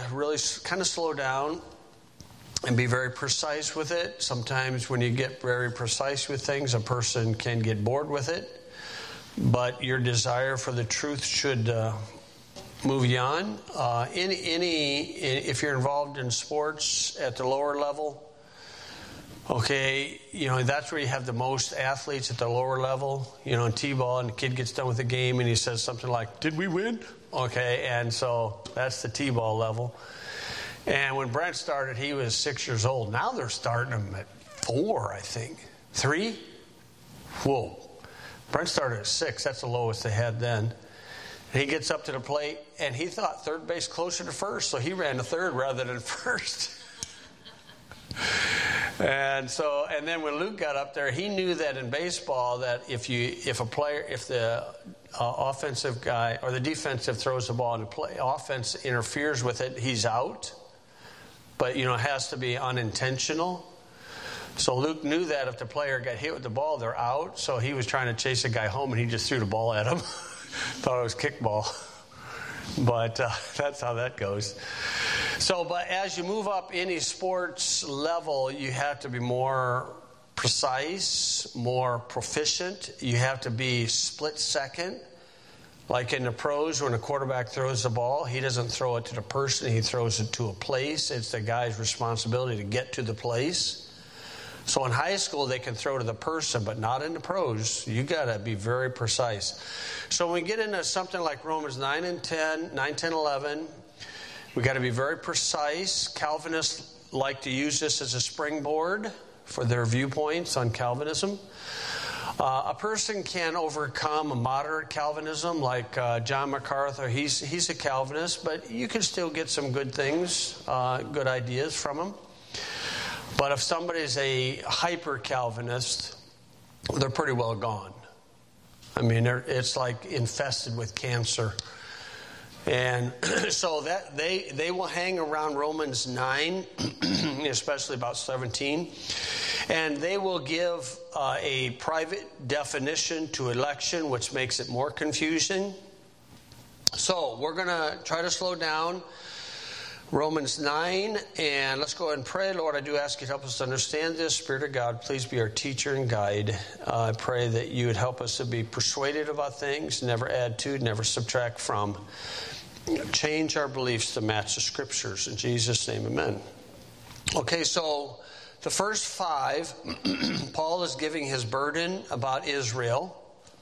really kind of slow down and be very precise with it. Sometimes when you get very precise with things, a person can get bored with it. But your desire for the truth should move you on. If you're involved in sports at the lower level, okay, that's where you have the most athletes at the lower level. In T-ball, and the kid gets done with the game and he says something like, "Did we win?" Okay, and so that's the T-ball level. And when Brent started, he was 6 years old. Now they're starting him at 4, I think. 3? Whoa. Brent started at 6. That's the lowest they had then. And he gets up to the plate, and he thought third base closer to first, so he ran to third rather than first. And then when Luke got up there, he knew that in baseball that if the offensive guy or the defensive throws the ball and the offense interferes with it, he's out. But it has to be unintentional. So Luke knew that if the player got hit with the ball, they're out. So he was trying to chase a guy home, and he just threw the ball at him. Thought it was kickball. But that's how that goes. But as you move up any sports level, you have to be more precise, more proficient. You have to be split second. Like in the pros, when a quarterback throws the ball, he doesn't throw it to the person, he throws it to a place. It's the guy's responsibility to get to the place. So in high school, they can throw to the person, but not in the pros. You got to be very precise. So when we get into something like Romans 9 and 10, 9, 10, 11, we got to be very precise. Calvinists like to use this as a springboard for their viewpoints on Calvinism. A person can overcome a moderate Calvinism like John MacArthur. He's a Calvinist, but you can still get some good things, good ideas from him. But if somebody's a hyper-Calvinist, they're pretty well gone. I mean, it's like infested with cancer. And so that they will hang around Romans 9, especially about 17, and they will give a private definition to election, which makes it more confusing. So we're going to try to slow down Romans 9, and let's go ahead and pray. Lord, I do ask you to help us to understand this. Spirit of God, please be our teacher and guide. I pray that you would help us to be persuaded about things, never add to, never subtract from. Change our beliefs to match the Scriptures. In Jesus' name, amen. Okay, so the first 5, Paul is giving his burden about Israel.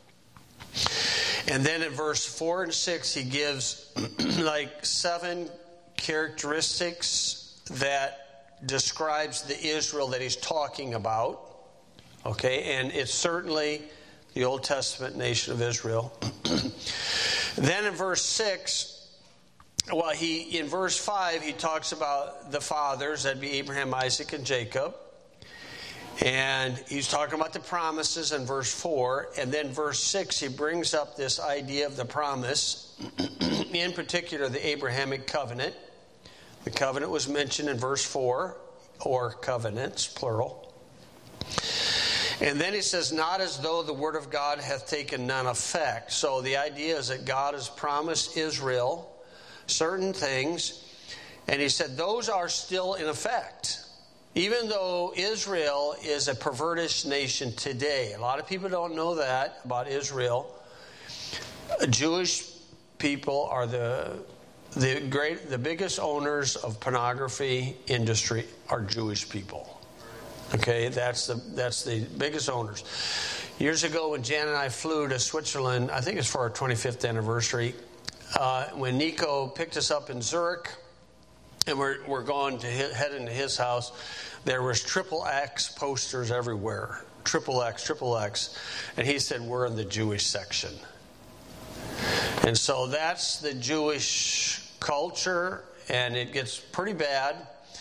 And then in verse 4 and 6, he gives like 7 characteristics that describes the Israel that he's talking about. Okay, and it's certainly the Old Testament nation of Israel. Then in verse 6, in verse 5, he talks about the fathers, that'd be Abraham, Isaac, and Jacob. And he's talking about the promises in verse 4. And then verse 6, he brings up this idea of the promise, in particular the Abrahamic covenant. The covenant was mentioned in verse 4, or covenants, plural. And then he says, not as though the word of God hath taken none effect. So the idea is that God has promised Israel certain things, and he said those are still in effect. Even though Israel is a pervertish nation today. A lot of people don't know that about Israel. Jewish people are the biggest owners of pornography industry are Jewish people. Okay, that's the biggest owners. Years ago when Jan and I flew to Switzerland, I think it's for our 25th anniversary, when Nico picked us up in Zurich, and we're going to head into his house, there was XXX posters everywhere. XXX. And he said, we're in the Jewish section. And so that's the Jewish culture, and it gets pretty bad.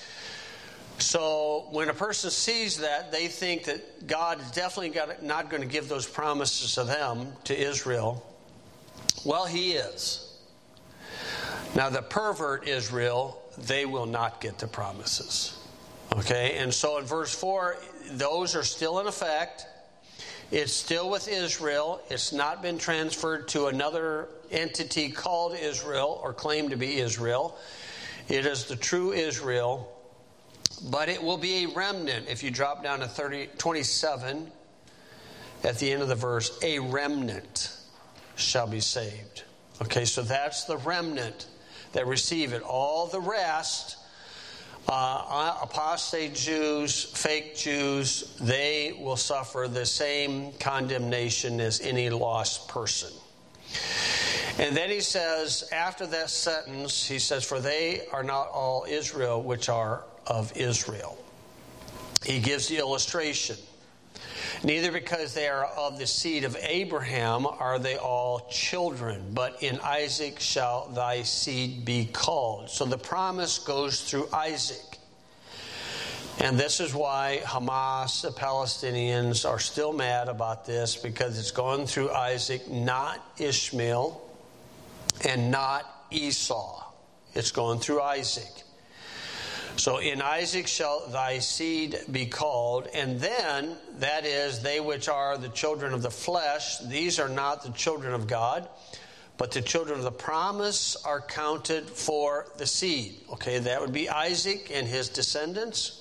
So when a person sees that, they think that God is definitely not going to give those promises to them, to Israel. Well, he is. Now, the pervert Israel, they will not get the promises. Okay, and so in verse 4, those are still in effect. It's still with Israel. It's not been transferred to another entity called Israel or claimed to be Israel. It is the true Israel, but it will be a remnant. If you drop down to 27, at the end of the verse, a remnant shall be saved. Okay, so that's the remnant that receive it. All the rest, apostate Jews, fake Jews, they will suffer the same condemnation as any lost person. And then he says, after that sentence, he says, for they are not all Israel which are of Israel. He gives the illustration. Neither because they are of the seed of Abraham are they all children, but in Isaac shall thy seed be called. So the promise goes through Isaac. And this is why Hamas, the Palestinians, are still mad about this, because it's going through Isaac, not Ishmael and not Esau. It's going through Isaac. So in Isaac shall thy seed be called. And then, that is, they which are the children of the flesh, these are not the children of God, but the children of the promise are counted for the seed. Okay, that would be Isaac and his descendants.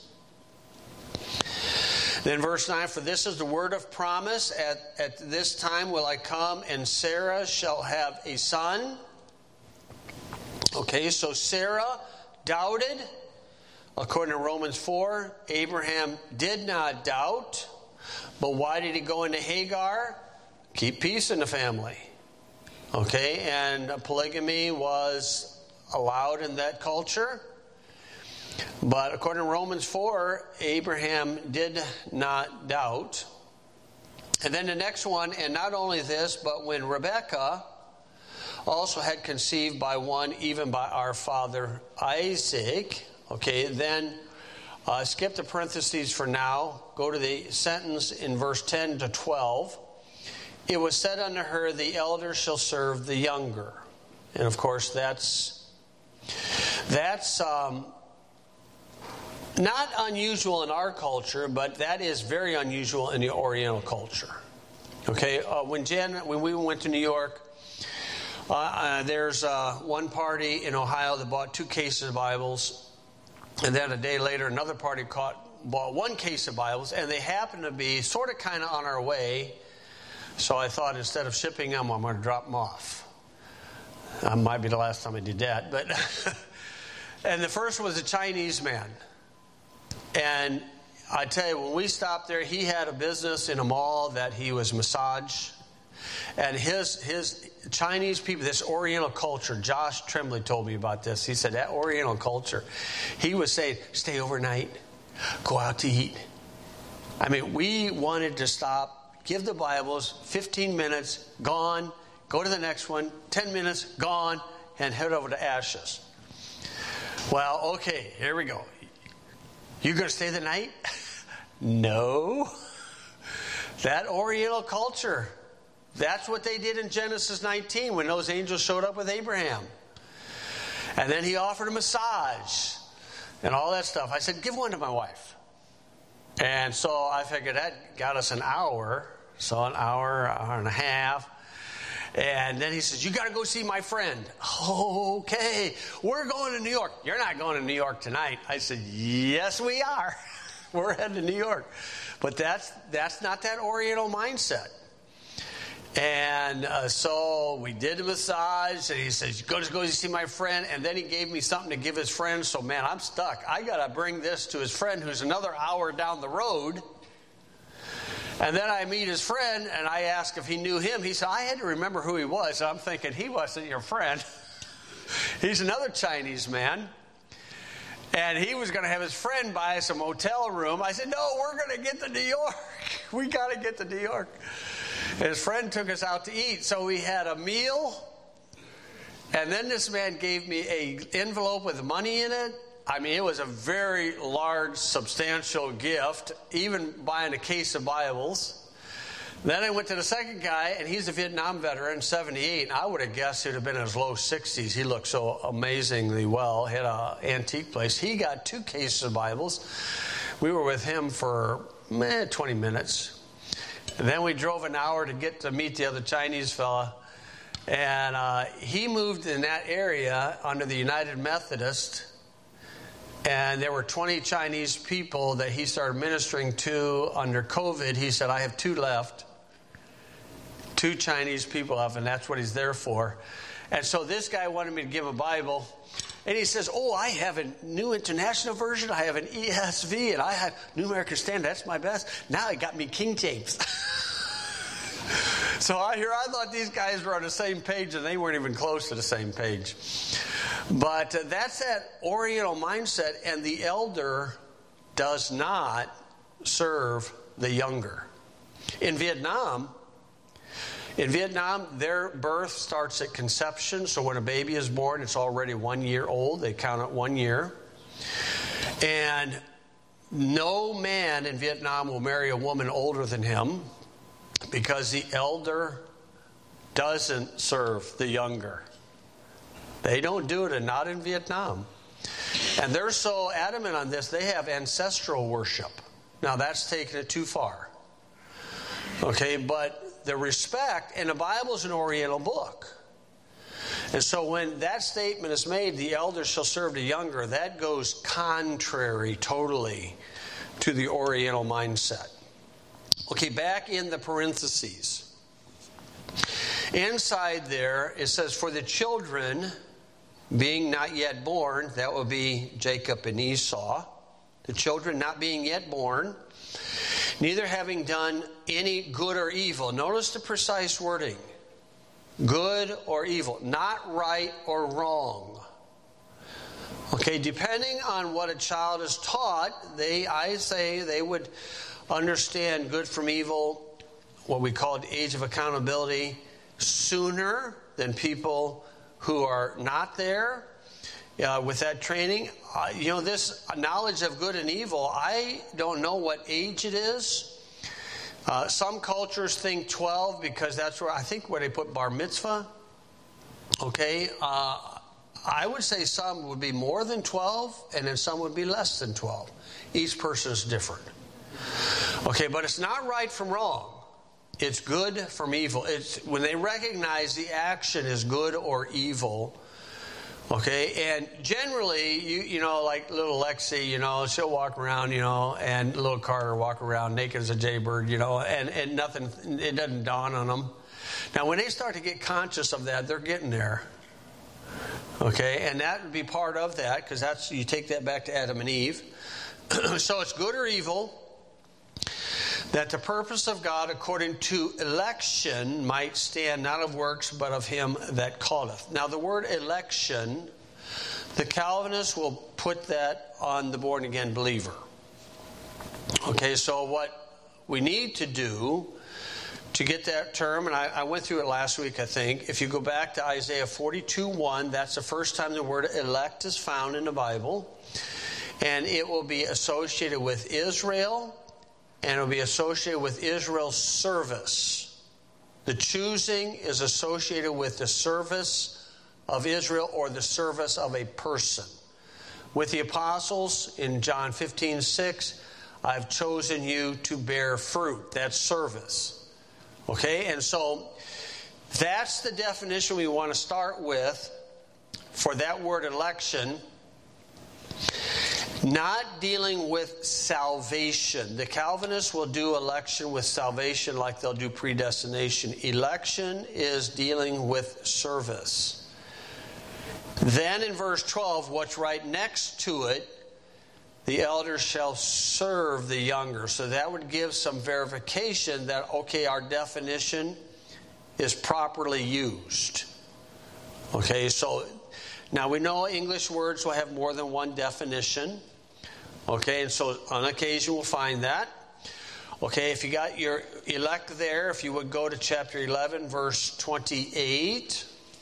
Then verse 9, for this is the word of promise, at this time will I come, and Sarah shall have a son. Okay, so Sarah doubted. According to Romans 4, Abraham did not doubt. But why did he go into Hagar? Keep peace in the family. Okay, and polygamy was allowed in that culture. But according to Romans 4, Abraham did not doubt. And then the next one, and not only this, but when Rebekah also had conceived by one, even by our father Isaac. Okay, then skip the parentheses for now. Go to the sentence in verse 10 to 12. It was said unto her, the elder shall serve the younger. And of course, that's not unusual in our culture, but that is very unusual in the Oriental culture. Okay, when we went to New York, there's one party in Ohio that bought 2 cases of Bibles. And then a day later, another party bought 1 case of Bibles, and they happened to be sort of kind of on our way. So I thought, instead of shipping them, I'm going to drop them off. That might be the last time I did that. But and the first was a Chinese man. And I tell you, when we stopped there, he had a business in a mall that he was massage. And his Chinese people, this Oriental culture, Josh Tremblay told me about this. He said that Oriental culture, he was saying, stay overnight, go out to eat. I mean, we wanted to stop, give the Bibles, 15 minutes, gone, go to the next one, 10 minutes, gone, and head over to Ashes. Well, okay, here we go. You going to stay the night? No. That Oriental culture, that's what they did in Genesis 19 when those angels showed up with Abraham. And then he offered a massage and all that stuff. I said, give one to my wife. And so I figured that got us an hour. So an hour and a half. And then he says, you got to go see my friend. Okay, we're going to New York. You're not going to New York tonight. I said, yes, we are. We're heading to New York. But that's not that Oriental mindset. And so we did the massage, and he says, go see my friend. And then he gave me something to give his friend. So, man, I'm stuck. I got to bring this to his friend who's another hour down the road. And then I meet his friend, and I ask if he knew him. He said, I had to remember who he was. I'm thinking, he wasn't your friend. He's another Chinese man. And he was going to have his friend buy us a motel room. I said, no, we're going to get to New York. We got to get to New York. And his friend took us out to eat. So we had a meal. And then this man gave me an envelope with money in it. I mean, it was a very large, substantial gift, even buying a case of Bibles. Then I went to the second guy, and he's a Vietnam veteran, 78. I would have guessed he'd have been in his low 60s. He looked so amazingly well. Had an antique place. He got 2 cases of Bibles. We were with him for 20 minutes. And then we drove an hour to get to meet the other Chinese fella. And he moved in that area under the United Methodist. And there were 20 Chinese people that he started ministering to under COVID. He said, I have 2 left. 2 Chinese people left, and that's what he's there for. And so this guy wanted me to give him a Bible. And he says, I have a New International Version. I have an ESV, and I have New American Standard. That's my best. Now he got me King James. So I thought these guys were on the same page, and they weren't even close to the same page. But that's that Oriental mindset, and the elder does not serve the younger. In Vietnam, their birth starts at conception. So when a baby is born, it's already 1 year old. They count it 1 year. And no man in Vietnam will marry a woman older than him, because the elder doesn't serve the younger. They don't do it, and not in Vietnam. And they're so adamant on this, they have ancestral worship. Now that's taking it too far. Okay, but the respect, and the Bible's an Oriental book. And so when that statement is made, the elder shall serve the younger, that goes contrary totally to the Oriental mindset. Okay, back in the parentheses. Inside there, it says, for the children being not yet born, that would be Jacob and Esau. The children not being yet born, neither having done any good or evil. Notice the precise wording. Good or evil. Not right or wrong. Okay, depending on what a child is taught, I say they would understand good from evil, what we call the age of accountability, sooner than people who are not there with that training. This knowledge of good and evil, I don't know what age it is. Some cultures think 12 because that's where they put bar mitzvah. Okay, I would say some would be more than 12, and then some would be less than 12. Each person is different. Okay, but it's not right from wrong. It's good from evil. It's when they recognize the action is good or evil. Okay, and generally, you know, like little Lexi, she'll walk around, and little Carter walk around naked as a jaybird, and nothing, it doesn't dawn on them. Now, when they start to get conscious of that, they're getting there. Okay, and that would be part of that, because you take that back to Adam and Eve. So it's good or evil, that the purpose of God according to election might stand not of works but of him that calleth. Now the word election, the Calvinists will put that on the born again believer. Okay, so what we need to do to get that term, and I went through it last week, I think. If you go back to Isaiah 42:1, that's the first time the word elect is found in the Bible. And it will be associated with Israel, and it will be associated with Israel's service. The choosing is associated with the service of Israel or the service of a person. With the apostles in John 15:6, I've chosen you to bear fruit. That's service. Okay, and so that's the definition we want to start with for that word election. Not dealing with salvation. The Calvinists will do election with salvation like they'll do predestination. Election is dealing with service. Then in verse 12, what's right next to it, the elders shall serve the younger. So that would give some verification that, okay, our definition is properly used. Okay, so now we know English words will have more than one definition. Okay, and so on occasion we'll find that. Okay, if you got your elect there, if you would go to chapter 11, verse 28.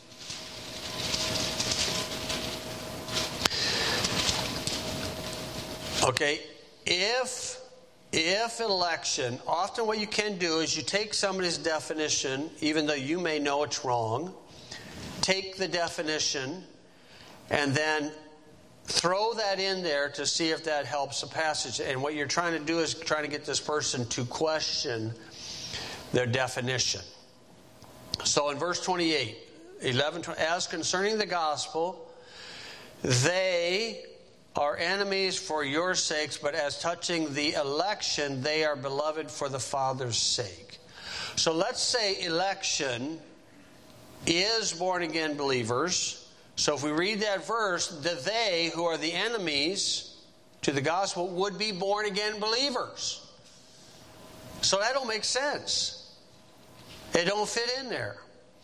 Okay, if election, often what you can do is you take somebody's definition, even though you may know it's wrong, take the definition and then throw that in there to see if that helps the passage. And what you're trying to do is trying to get this person to question their definition. So in verse 28, as concerning the gospel, they are enemies for your sakes, but as touching the election, they are beloved for the Father's sake. So let's say election is born-again believers. So if we read that verse, the they who are the enemies to the gospel would be born-again believers. So that don't make sense. They don't fit in there.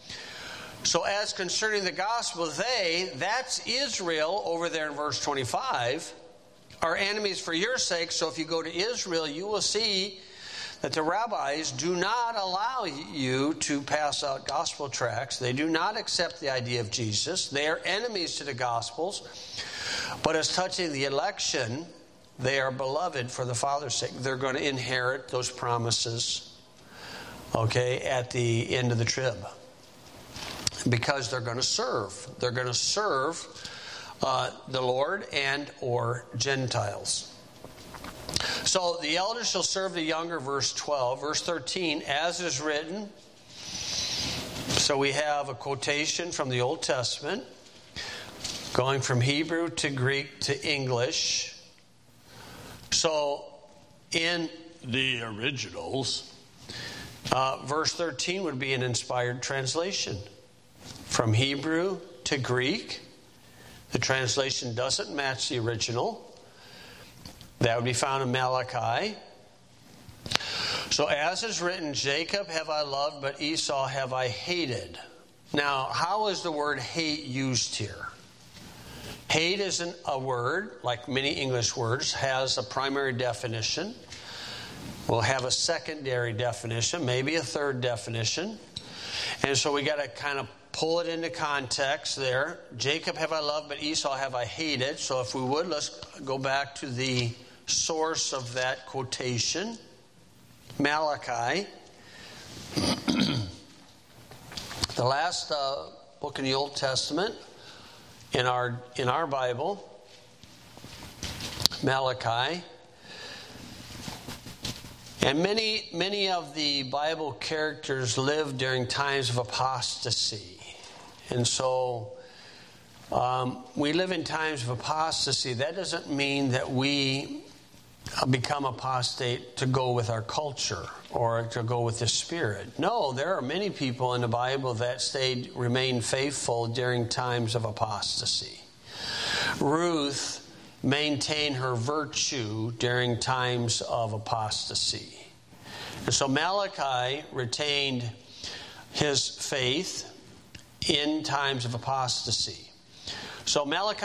So as concerning the gospel, that's Israel over there in verse 25, are enemies for your sake. So if you go to Israel, you will see that the rabbis do not allow you to pass out gospel tracts. They do not accept the idea of Jesus. They are enemies to the gospels. But as touching the election, they are beloved for the Father's sake. They're going to inherit those promises, at the end of the trib. Because they're going to serve. They're going to serve the Lord and or Gentiles. So the elders shall serve the younger, verse 12. Verse 13, as is written. So we have a quotation from the Old Testament, going from Hebrew to Greek to English. So in the originals, verse 13 would be an inspired translation. From Hebrew to Greek, the translation doesn't match the original. That would be found in Malachi. So as is written, Jacob have I loved, but Esau have I hated. Now, how is the word hate used here? Hate isn't a word, like many English words, has a primary definition. Will have a secondary definition, maybe a third definition. And so we got to kind of pull it into context there. Jacob have I loved, but Esau have I hated. So if we would, let's go back to the source of that quotation. Malachi. The last book in the Old Testament in our Bible. Malachi. And many of the Bible characters lived during times of apostasy. And so we live in times of apostasy. That doesn't mean that we become apostate to go with our culture or to go with the Spirit. No, there are many people in the Bible that remained faithful during times of apostasy. Ruth maintained her virtue during times of apostasy. And so Malachi retained his faith in times of apostasy. So Malachi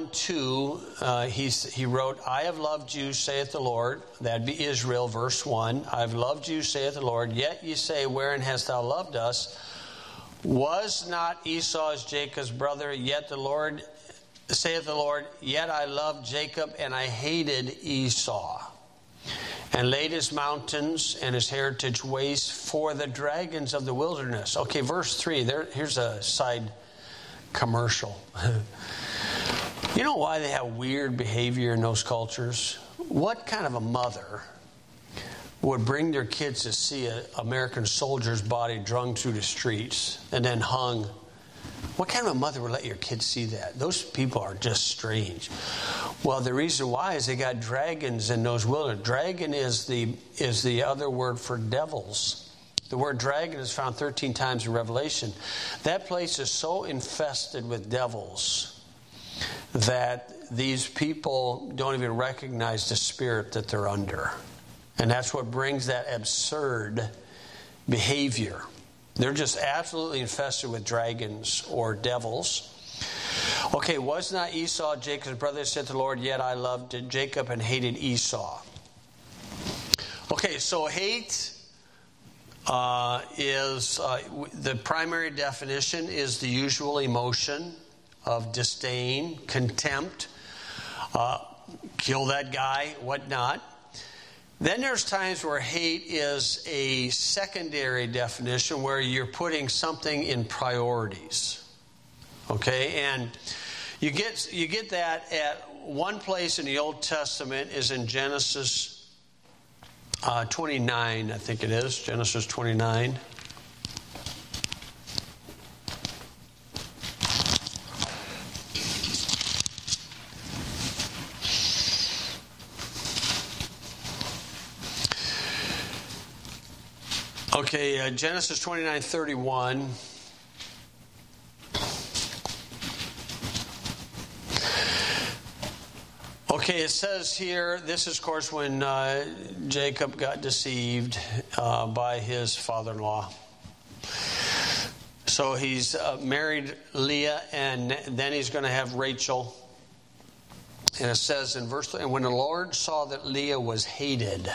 1:2, he wrote, I have loved you, saith the Lord. That'd be Israel, verse 1. I have loved you, saith the Lord. Yet ye say, wherein hast thou loved us? Was not Esau as Jacob's brother? Yet the Lord, saith the Lord, yet I loved Jacob, and I hated Esau, and laid his mountains and his heritage waste for the dragons of the wilderness. Okay, verse 3, here's a side commercial. You know why they have weird behavior in those cultures? What kind of a mother would bring their kids to see an American soldier's body drug through the streets and then hung? What kind of a mother would let your kids see that? Those people are just strange. Well, the reason why is they got dragons in those wilderness. Dragon is the other word for devils. The word dragon is found 13 times in Revelation. That place is so infested with devils that these people don't even recognize the spirit that they're under. And that's what brings that absurd behavior. They're just absolutely infested with dragons or devils. Okay, was not Esau Jacob's brother, said the Lord, yet I loved Jacob and hated Esau. Okay, so hate is the primary definition is the usual emotion of disdain, contempt, kill that guy, whatnot. Then there's times where hate is a secondary definition where you're putting something in priorities. Okay, and you get that at one place in the Old Testament is in Genesis 29, I think it is, Genesis 29. Okay, Genesis 29:31. Okay, it says here, this is, of course, when Jacob got deceived by his father-in-law. So he's married Leah, and then he's going to have Rachel. And it says in verse 3, and when the Lord saw that Leah was hated.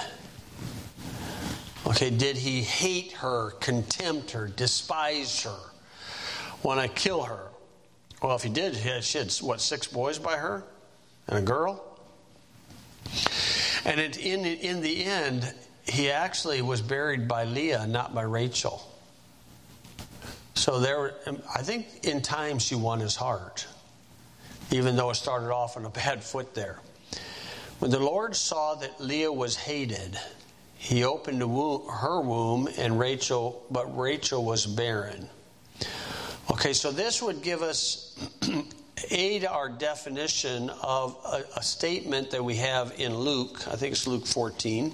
Okay, did he hate her, contempt her, despise her, want to kill her? Well, if he did, she had, 6 boys by her and a girl? And in the end, he actually was buried by Leah, not by Rachel. So I think in time she won his heart, even though it started off on a bad foot there. When the Lord saw that Leah was hated, he opened her womb, but Rachel was barren. Okay, so this would give us aid our definition of a statement that we have in Luke. I think it's Luke 14.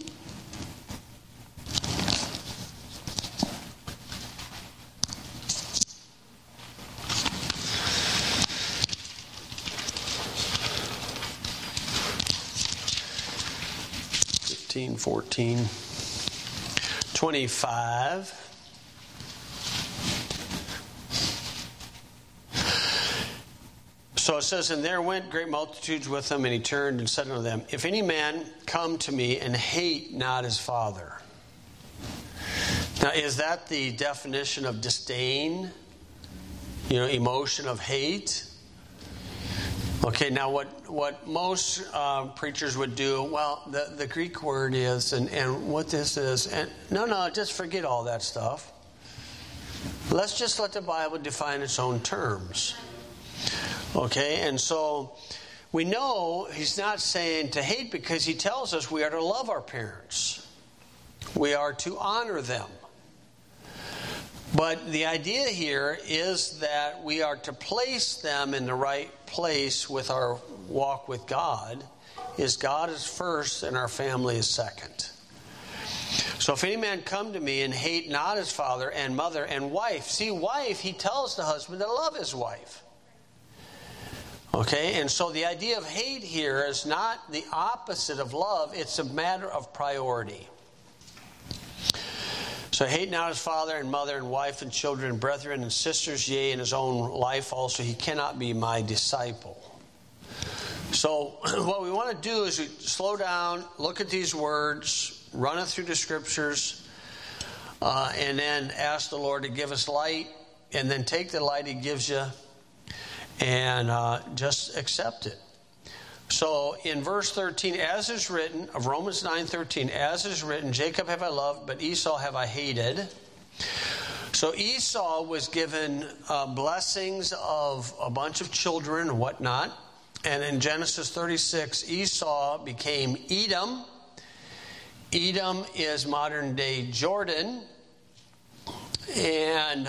14, 25. So it says, and there went great multitudes with him, and he turned and said unto them, if any man come to me and hate not his father. Now, is that the definition of disdain? Emotion of hate? Okay, now what most preachers would do, well, the Greek word is, and what this is, and no, just forget all that stuff. Let's just let the Bible define its own terms. Okay, and so we know he's not saying to hate, because he tells us we are to love our parents. We are to honor them. But the idea here is that we are to place them in the right place with our walk with God. God is first and our family is second. So if any man come to me and hate not his father and mother and wife. See, wife, he tells the husband to love his wife. Okay, and so the idea of hate here is not the opposite of love. It's a matter of priority. So hate not his father and mother and wife and children and brethren and sisters, yea, in his own life also, he cannot be my disciple. So what we want to do is slow down, look at these words, run it through the scriptures, and then ask the Lord to give us light, and then take the light he gives you and just accept it. So in verse 13, as is written, of Romans 9:13, as is written, Jacob have I loved, but Esau have I hated. So Esau was given blessings of a bunch of children and whatnot. And in Genesis 36, Esau became Edom. Edom is modern day Jordan. And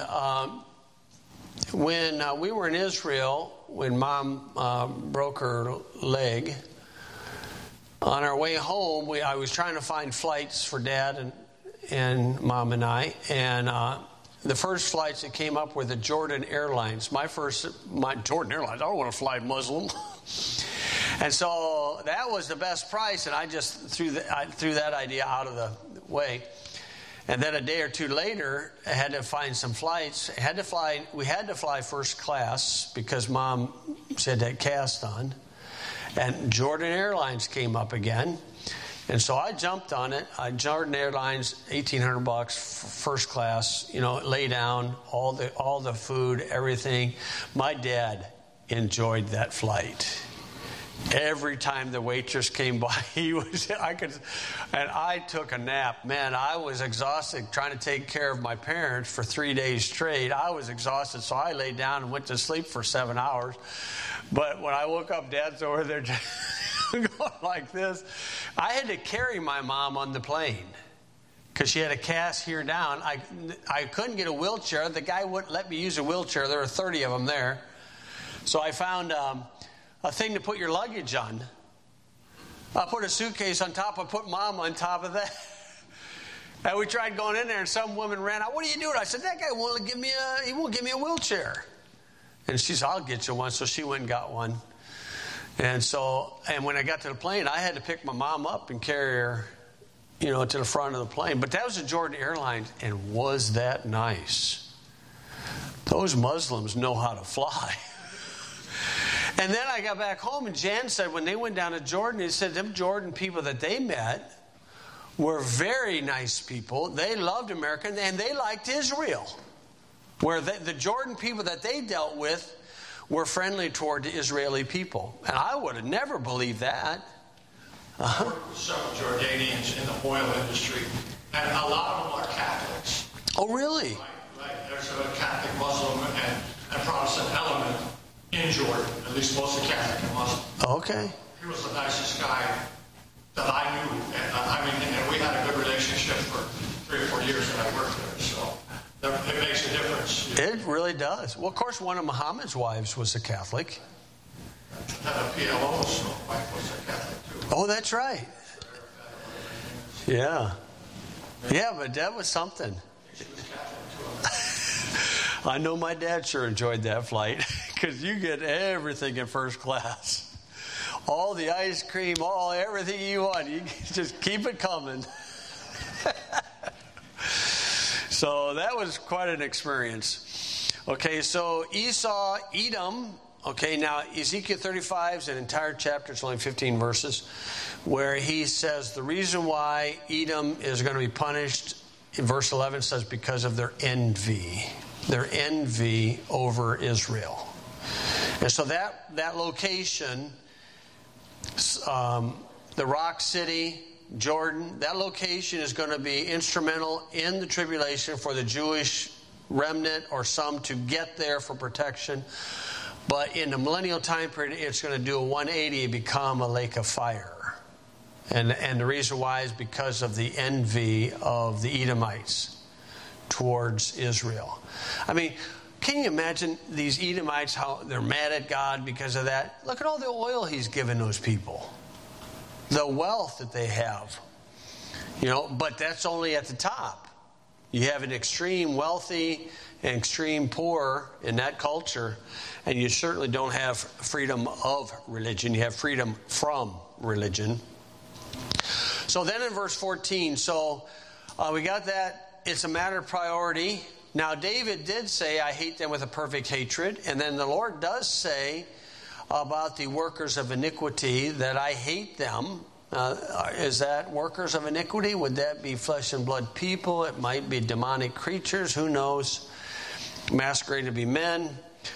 when we were in Israel, when Mom broke her leg, on our way home, I was trying to find flights for Dad and Mom and I, and the first flights that came up were the Jordan Airlines. My Jordan Airlines, I don't want to fly Muslim. And so that was the best price, and I just threw that idea out of the way. And then a day or two later, I had to find some flights. We had to fly first class because Mom said that cast on. And Jordan Airlines came up again. And so I jumped on it. Jordan Airlines, $1,800, first class, lay down, all the food, everything. My dad enjoyed that flight. Every time the waitress came by, and I took a nap. Man, I was exhausted trying to take care of my parents for 3 days straight. I was exhausted, so I laid down and went to sleep for 7 hours. But when I woke up, Dad's over there going like this. I had to carry my mom on the plane because she had a cast here down. I couldn't get a wheelchair. The guy wouldn't let me use a wheelchair. There were 30 of them there. So I found a thing to put your luggage on. I put a suitcase on top. I put Mom on top of that. And we tried going in there, and some woman ran out. What are you doing? I said, that guy won't give me a wheelchair. And she said, I'll get you one. So she went and got one. And when I got to the plane, I had to pick my mom up and carry her, to the front of the plane. But that was a Jordan Airlines, and was that nice? Those Muslims know how to fly. And then I got back home, and Jan said when they went down to Jordan, he said them Jordan people that they met were very nice people. They loved America, and they liked Israel. Where the Jordan people that they dealt with were friendly toward the Israeli people. And I would have never believed that. Several Jordanians in the oil industry, and a lot of them are Catholics. Oh, really? Right. There's a Catholic, Muslim, and Protestant element in Jordan, at least mostly Catholic and Muslim. Okay. He was the nicest guy that I knew. And we had a good relationship for 3 or 4 years that I worked there. So it makes a difference. It really does. Well, of course, one of Muhammad's wives was a Catholic. Had a PLO, so wife was a Catholic too. Oh, that's right. Yeah. Yeah, but that was something. I know my dad sure enjoyed that flight because you get everything in first class. All the ice cream, everything you want. You just keep it coming. So that was quite an experience. Okay, so Esau, Edom. Okay, now Ezekiel 35 is an entire chapter. It's only 15 verses, where he says the reason why Edom is going to be punished, in verse 11 says because of their envy. Their envy over Israel. And so that location, the Rock City, Jordan, that location is going to be instrumental in the tribulation for the Jewish remnant or some to get there for protection. But in the millennial time period, it's going to do a 180 and become a lake of fire. And the reason why is because of the envy of the Edomites towards Israel. I mean, can you imagine these Edomites, how they're mad at God because of that? Look at all the oil he's given those people. The wealth that they have. But that's only at the top. You have an extreme wealthy and extreme poor in that culture, and you certainly don't have freedom of religion. You have freedom from religion. So then in verse 14, we got that. It's a matter of priority. Now, David did say, I hate them with a perfect hatred. And then the Lord does say about the workers of iniquity that I hate them. Is that workers of iniquity? Would that be flesh and blood people? It might be demonic creatures. Who knows? Masquerade to be men.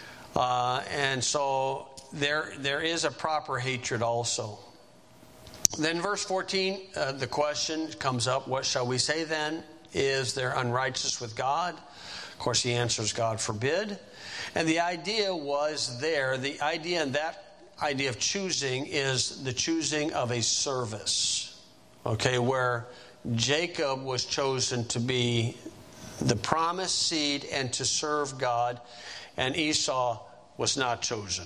And so there is a proper hatred also. Then verse 14, the question comes up, what shall we say then? Is there unrighteous with God? Of course, he answers, God forbid. And the idea was there, the idea in that idea of choosing is the choosing of a service. Okay, where Jacob was chosen to be the promised seed and to serve God, and Esau was not chosen.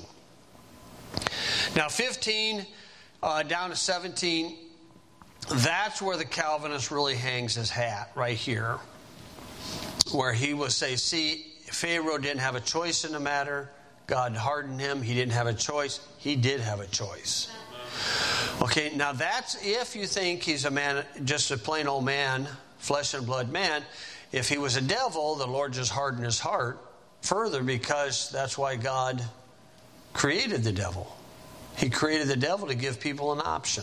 Now 15 down to 17, that's where the Calvinist really hangs his hat, right here. Where he will say, see, Pharaoh didn't have a choice in the matter. God hardened him. He didn't have a choice. He did have a choice. Okay, now that's if you think he's a man, just a plain old man, flesh and blood man. If he was a devil, the Lord just hardened his heart further, because that's why God created the devil. He created the devil to give people an option.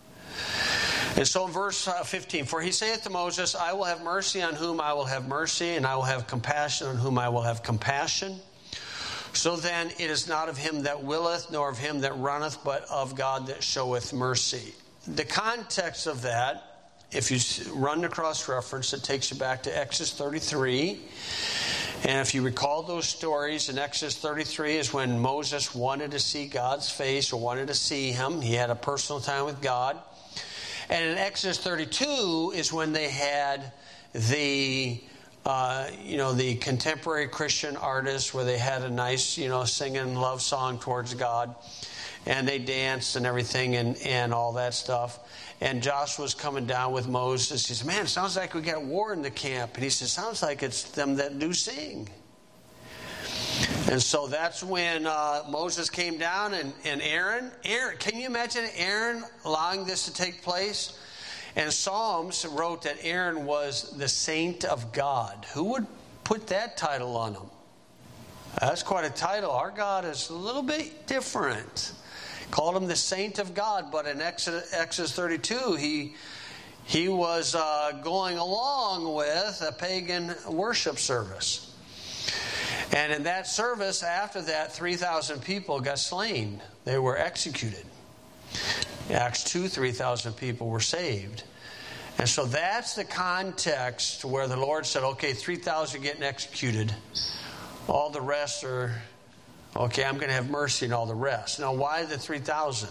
And so in verse 15, for he saith to Moses, I will have mercy on whom I will have mercy, and I will have compassion on whom I will have compassion. So then it is not of him that willeth, nor of him that runneth, but of God that showeth mercy. The context of that, if you run the cross-reference, it takes you back to Exodus 33. And if you recall those stories, in Exodus 33 is when Moses wanted to see God's face, or wanted to see him. He had a personal time with God. And in Exodus 32 is when they had the contemporary Christian artists, where they had a nice, singing love song towards God. and they danced and everything and all that stuff. And Joshua's coming down with Moses. He says, man, it sounds like we got war in the camp. And he says, sounds like it's them that do sing. And so that's when Moses came down and Aaron, can you imagine Aaron allowing this to take place? And Psalms wrote that Aaron was the saint of God. Who would put that title on him? That's quite a title. Our God is a little bit different. Called him the saint of God, but in Exodus 32, he was going along with a pagan worship service. And in that service, after that, 3,000 people got slain. They were executed. Acts 2, 3,000 people were saved. And so that's the context where the Lord said, okay, 3,000 getting executed. All the rest are, okay, I'm going to have mercy on all the rest. Now, why the 3,000?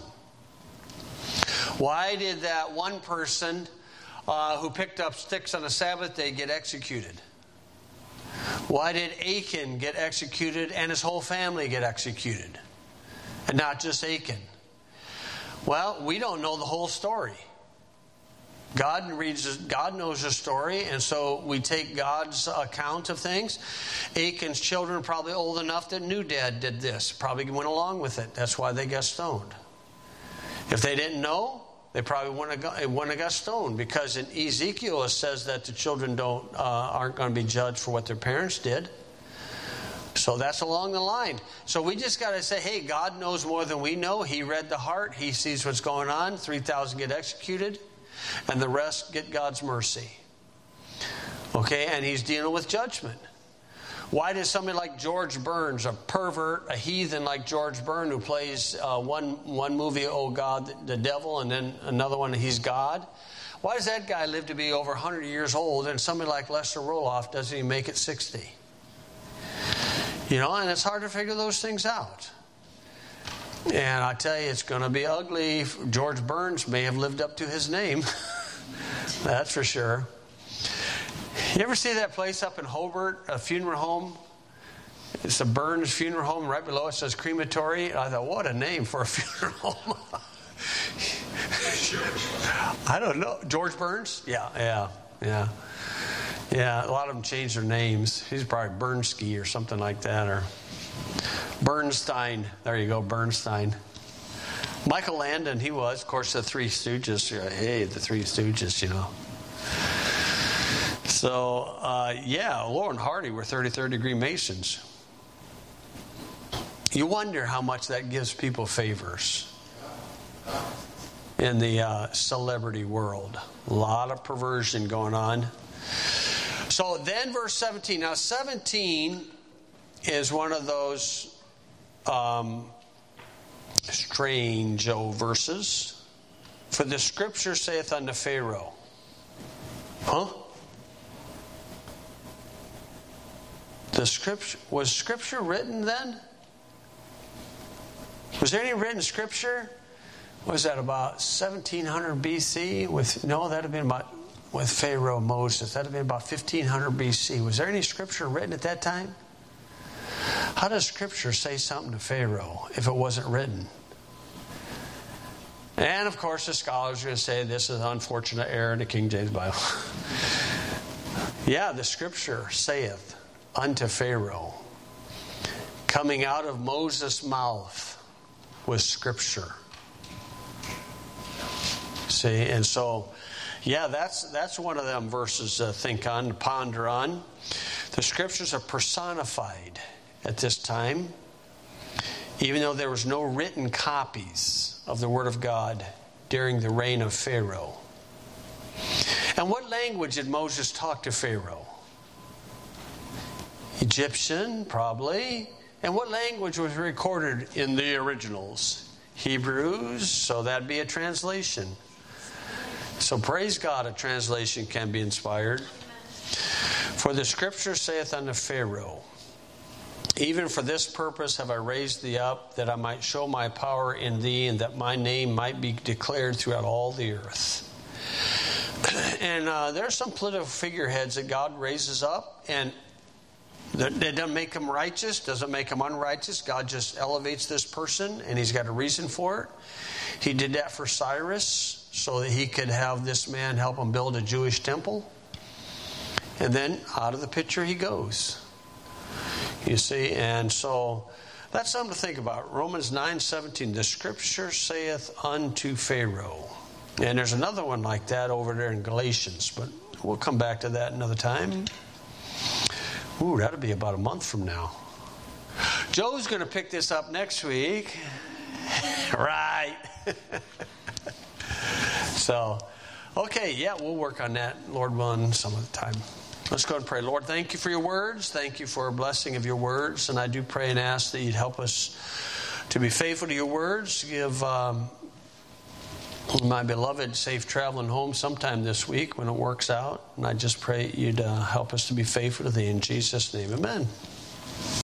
Why did that one person who picked up sticks on the Sabbath day get executed? Why did Achan get executed and his whole family get executed? And not just Achan. Well, we don't know the whole story. God knows the story, and so we take God's account of things. Achan's children are probably old enough that knew Dad did this. Probably went along with it. That's why they got stoned. If they didn't know, they probably wouldn't have got stoned, because in Ezekiel it says that the children aren't going to be judged for what their parents did. So that's along the line. So we just got to say, hey, God knows more than we know. He read the heart. He sees what's going on. 3,000 get executed, and the rest get God's mercy. Okay, and He's dealing with judgment. Why does somebody like George Burns, a pervert, a heathen like George Burns, who plays one movie, Oh God, the devil, and then another one, He's God? Why does that guy live to be over 100 years old, and somebody like Lester Roloff doesn't even make it 60? You know, and it's hard to figure those things out. And I tell you, it's going to be ugly. George Burns may have lived up to his name. That's for sure. You ever see that place up in Hobart, a funeral home? It's a Burns funeral home. Right below it says crematory. I thought, what a name for a funeral home. I don't know. George Burns? Yeah. Yeah, a lot of them changed their names. He's probably Bernski or something like that. Or Bernstein. There you go, Bernstein. Michael Landon, he was, of course, the Three Stooges. Hey, the Three Stooges, you know. So, Laurel and Hardy were 33rd degree Masons. You wonder how much that gives people favors in the celebrity world. A lot of perversion going on. So then verse 17. Now 17 is one of those strange verses. For the scripture saith unto Pharaoh. Huh? Was scripture written then? Was there any written scripture? Was that about 1700 BC? That'd have been about with Pharaoh Moses. That'd have been about 1500 BC. Was there any scripture written at that time? How does scripture say something to Pharaoh if it wasn't written? And of course the scholars are going to say this is an unfortunate error in the King James Bible. Yeah, the scripture saith unto Pharaoh, coming out of Moses' mouth was scripture. See, and so, yeah, that's one of them verses to think on, to ponder on. The scriptures are personified at this time, even though there was no written copies of the Word of God during the reign of Pharaoh. And what language did Moses talk to Pharaoh? Egyptian, probably. And what language was recorded in the originals? Hebrews, so that'd be a translation. So praise God, a translation can be inspired. For the scripture saith unto Pharaoh, even for this purpose have I raised thee up, that I might show my power in thee, and that my name might be declared throughout all the earth. And there are some political figureheads that God raises up, and It doesn't make him righteous, doesn't make him unrighteous. God just elevates this person, and he's got a reason for it. He did that for Cyrus so that he could have this man help him build a Jewish temple. And then out of the picture he goes. You see, and so that's something to think about. Romans 9:17, the scripture saith unto Pharaoh. And there's another one like that over there in Galatians, but we'll come back to that another time. Ooh, that'll be about a month from now. Joe's going to pick this up next week. Right. So, okay, yeah, we'll work on that, Lord willing, some of the time. Let's go and pray. Lord, thank you for your words. Thank you for a blessing of your words. And I do pray and ask that you'd help us to be faithful to your words. Give my beloved safe traveling home sometime this week when it works out. And I just pray you'd help us to be faithful to thee. In Jesus' name, amen.